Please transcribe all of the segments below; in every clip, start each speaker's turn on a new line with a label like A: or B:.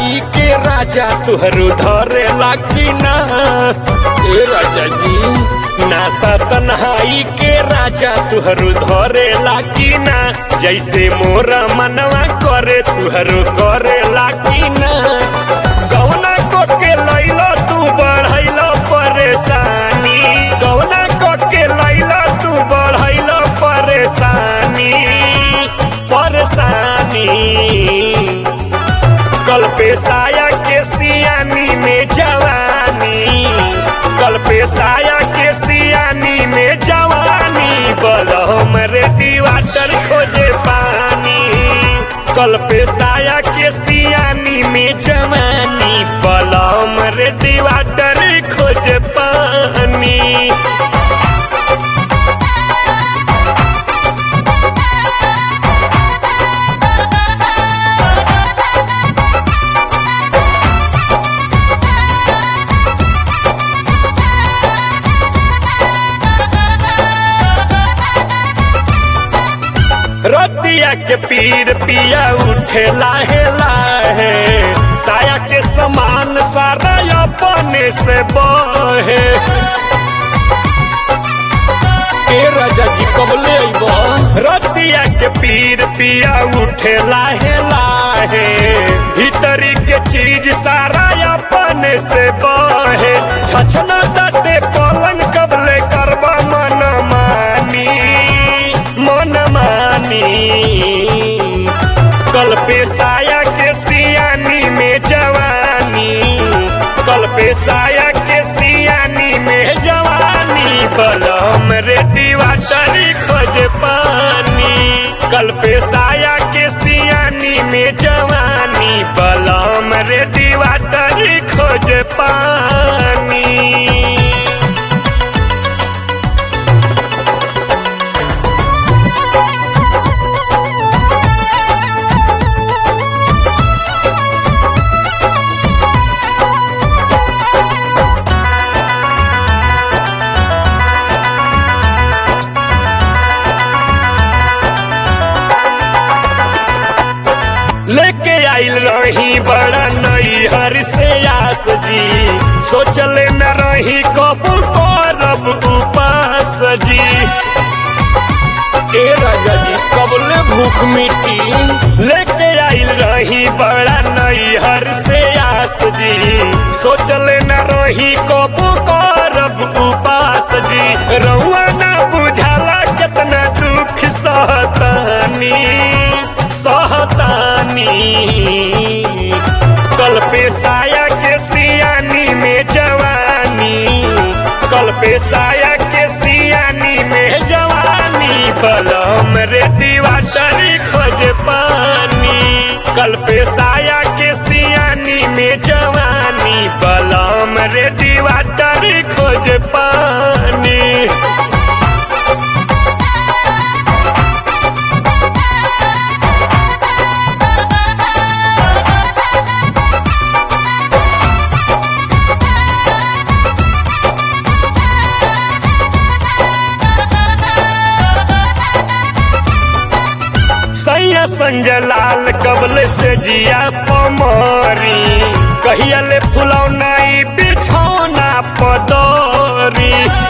A: तन्हाई के राजा तुहरू धरेला कि ना। ए राजा जी नासा तन्हाई के राजा तुहरू धरेला कि ना। जैसे मोरा मनवा करे तुहरू करेला कि ना। कौना को के लैला तू बढ़ैला परेशानी। कौना को के लैला तू बढ़ैला परेशानी परेशानी। कल पे साया के सियानी में जवानी। कल पे साया के सियानी में जवानी। बलम रेडी वाटर खोजे पानी। कल पे साया के सियानी में जवानी। बलम रेडी वाटर खोजे पानी। रतिया के पीर पिया उठे लाहे लाहे। साया के समान सारा अपने से बहे। ए राजा जी कबले अइबो। रतिया के पीर पिया उठे लाहे लाहे। भीतरी के चीज सारा अपने से बहे। छछना दते पलंग कबले करबा मन मानी मन मानी। कल पे साया के सियानी में जवानी। कल पे साया के सियानी में जवानी। बलम रेडी वाटर खोजे पानी। कल पे साया के सियानी में जवानी। बलम रेडी वाटर खोजे पानी। लेके आइल रही बड़ा नैहर से आस जी। सोचले न रही कबू करब उपास जी। ए राजा जी कबले भूख मिटी। लेके आइल रही बड़ा नैहर से आस जी। सोचले न रही कबू करब उपास जी। रउआ ना बुझाला कितना दुख सहतानी सहतानी। कल पे साया के सियानी में जवानी। कल पे साया के सियानी में जवानी। बलम रेडी वाटर खोजे पानी। कल पे साया के सियानी में जवानी। बलम रेडी वाटर खोजे पानी। सैया संजय लाल कबले से जिया पमरी। कहिया ले फुलौना बिछौना पदरी।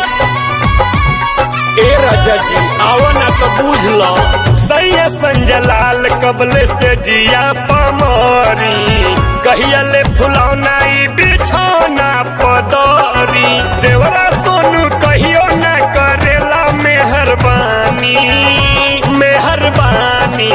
A: ए राजा जी आओ ना तो बुझ लो। सैया संजय लाल कबले से जिया पमरी। कहिया ले फुलौना बिछौना पदरी। देवरा सोनू कहियो ना करेला मेहरबानी मेहरबानी।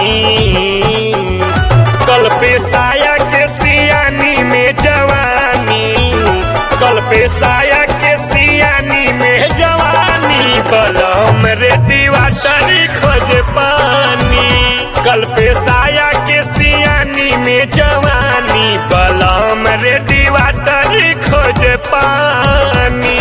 A: कल पे साया के सियानी में जवानी। कल पे साया के सियानी में जवानी। बलम रेडी वाटर खोजे पानी। कल पे साया के सियानी में जवानी। बलम रेडी वाटर खोजे पानी।